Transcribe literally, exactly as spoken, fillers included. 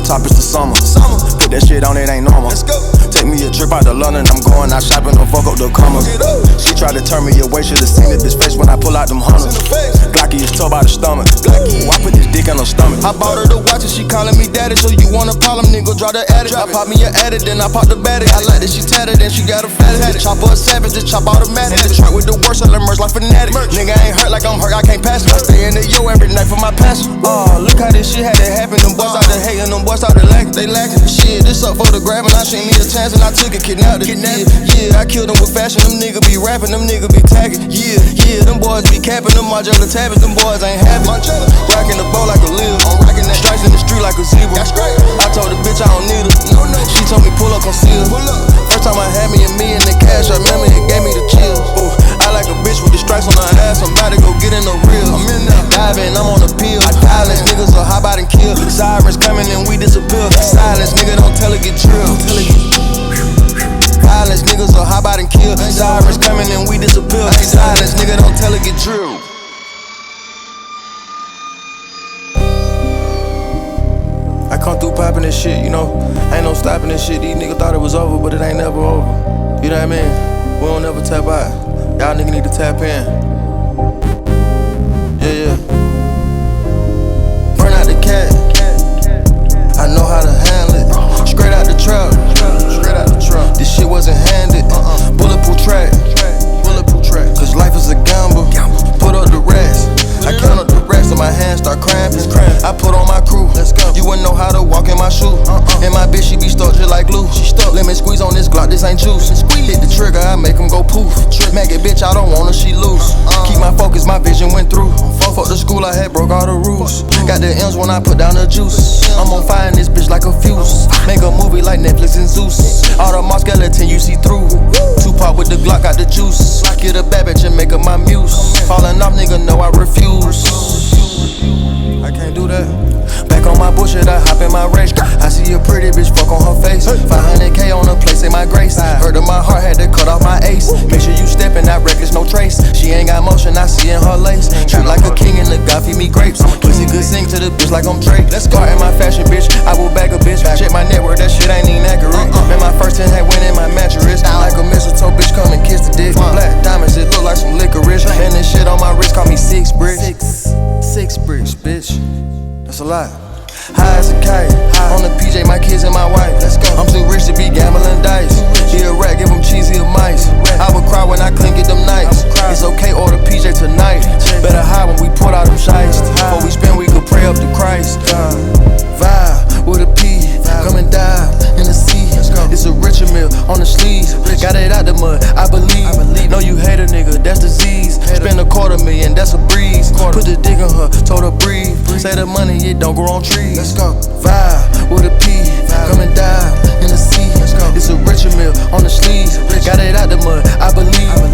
Drop top, it's the summer. Put that shit on, it ain't normal. Let's go. Take me a trip out to London, I'm going out shopping, don't fuck up the commas. She tried to turn me away, should've seen it, bitch face when I pull out them hunters. Glocky is toe by the stomach. Glocky, I put this dick in her stomach. I bought her the watch and she calling me daddy, so you want a problem, nigga, drop the addict. I pop me an addict, then I pop the baddie. I like that she tatted, then she got a fat head. Chopper a savage, just chop automatic. The truck with the worst, I learn merch like fanatic. Nigga ain't hurt like I'm hurt, I can't pass it. I stay in the yo every night for my passion. Oh, look how this shit had to happen. Them boys out there hating, them boys out there lacking. They lacking. Shit, this up for the grabbing. I seen me a chance and I took it, kidnapped it. Yeah, yeah, I killed them with fashion. Them niggas be rapping, them niggas be tagging. Yeah, yeah, them boys be capping. Them modular tapping, them boys ain't happy. Rocking the bow like a lil. I'm rocking that stripes in the street like a zebra. I told the bitch I don't need her. No, no. She told me pull up, conceal. Pull up. First time I had me a million in cash, I remember it gave me the chills. Ooh, I like a bitch with the stripes on her ass. I'm about to go get in the real. I'm in there diving, I'm on the pill. Silence, niggas will hop out and kill. Sirens coming and we disappear. Silence, nigga, don't tell it get drilled. Silence, niggas will hop out and kill. Sirens coming and we disappear. Silence, nigga, don't tell it get drilled. I come through popping this shit, you know. Ain't no stopping this shit. These niggas thought it was over, but it ain't never over. You know what I mean? We don't never tap out. Y'all niggas need to tap in. Yeah, yeah. Burn out the cat. I know how to handle it. Straight out the trap. Straight out the trap. This shit wasn't handed. Uh-uh. Bulletproof track. Bulletproof track. Cause life is a gamble. Put up the rest. I count up the rest and my hands start cramping. I put on my crew. Let's go. You wouldn't know how to walk in my shoe. Uh-uh. And my bitch, she be stuck just like glue. She stuck. Let me squeeze on this Glock, this ain't juice. Hit the trigger, I make him go poof. Maggot bitch, I don't want her, she loose. Uh-uh. Keep my focus, my vision went through. Fuck the school, I had broke all the rules. Got the M's when I put down the juice. I'm on fire in this bitch like a fuse. Make a movie like Netflix and Zeus. All the moss skeleton you see through. Tupac with the Glock, got the juice. Get a bad bitch and make her my muse. Falling off, nigga, no, I refuse. I can't do that. Back on my bullshit, I hop in my race. I see a pretty bitch, fuck on her face. five hundred K on the place, say my grace. Hurt of my heart, had to cut off my ace. Make sure you steppin', that reckless, no trace. She ain't got motion, I see in her lace. Treat like a king and the God feed me grapes. Pussy good, sing to the bitch like I'm Drake. Let's go in my fashion, bitch. I will bag a bitch. Check my network, that shit ain't even accurate. Man, my first ten had went in my mattress. Like a mistletoe, bitch, come and kiss the dick. Black diamonds, it look like some licorice. And this shit on my wrist, call me six bricks. Six, six bricks, bitch. That's a lot. High as a kite, on the P J, my kids and my wife. Let's go. I'm too rich to be gambling dice. He a rat, give him cheesy of mice. I would cry when I couldn't get them nights. It's okay, order P J tonight. Better hide when we put out them shites. Before we spend, we could pray up to Christ. Vibe with a P, come and dive in the sea. It's a richer meal on the sleeves. Got it out the mud, I believe. Know you hate a nigga, that's disease. Spend a quarter million, that's a breeze. Put the dick on her, told her breathe. Say the money, it don't grow on trees. Let's go. Vibe with a P, come and dive in the sea. It's a richer meal on the sleeves. Got it out the mud, I believe.